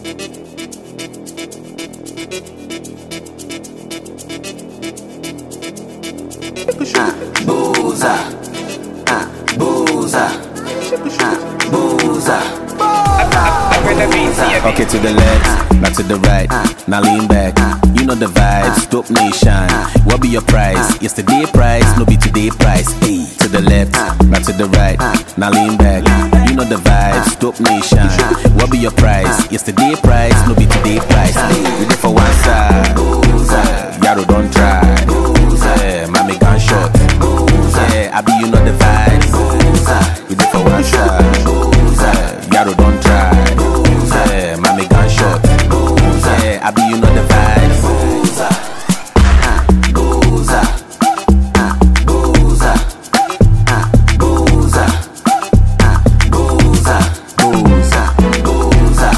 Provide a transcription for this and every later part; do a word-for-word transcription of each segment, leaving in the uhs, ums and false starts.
Ah, booza, ah, booza, ah, booza. Okay, to the left, not to the right. Now lean back, you know the vibes. Dope nation, what be your price? Yesterday price, no be today price. Hey, to the left, not to the right. Now lean back, you know the vibes. Dope nation, what be your price? Yesterday price, no be today price. Hey, we there for one side, Yaro don't try. Yeah, mommy gunshot. Yeah, I be you know the vibes. We there for one side, Yaro don't try. Yeah, mommy gunshot. Yeah, I be you know the vibes. Booza, ah, booza, ah, booza, ah, booza, ah, booza, booza, booza,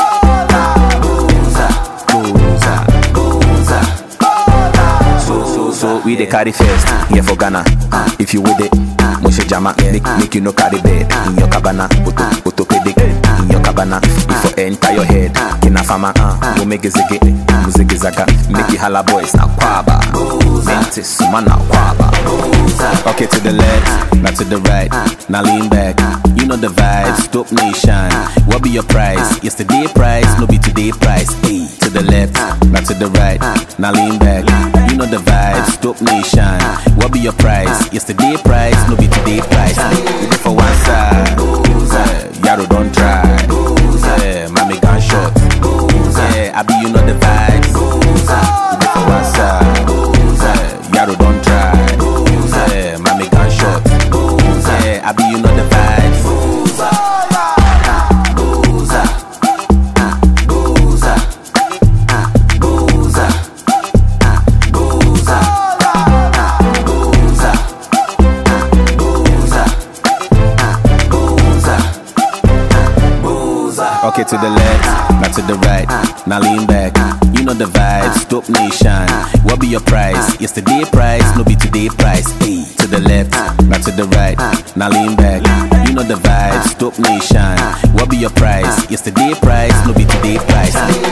booza, booza, booza. So, so, so, we the carry first, here for Ghana. If you with it, Moshe Jama, make, make you no carry bed. In your cabana, auto, auto pedic. In your cabana, if for enter your head. Kina fama, go make a ziggy, muziki zaga. Make you holla boys, na kwaba. Mentis, man, na kwaba. Okay, to the left, not to the right. Now lean back, you know the vibes. Dope nation, what be your price? Yesterday price, no be today price. Hey, to the left, not to the right. Now lean back, you know the vibes. Dope nation, what be your price? Yesterday price, no be today price. We there for one side, Yaro don't try. Yeah, mommy gunshot. Yeah, I be you know the vibes. We there for one side, Yaro don't try. Yeah, mommy gunshot. Yeah, I be you know the vibes. Booza, ah, booza, ah, booza, ah, booza, ah, booza, ah, booza, ah, booza, ah, booza, ah, booza. Okay, to the left, not to the right. Now lean back, you know the vibes. Dope nation, what be your price? Yesterday price, no be today price. Hey, to the left, not to the right. Now lean back, you know the vibes. Dope nation, what be your price? Yesterday price, no be today price.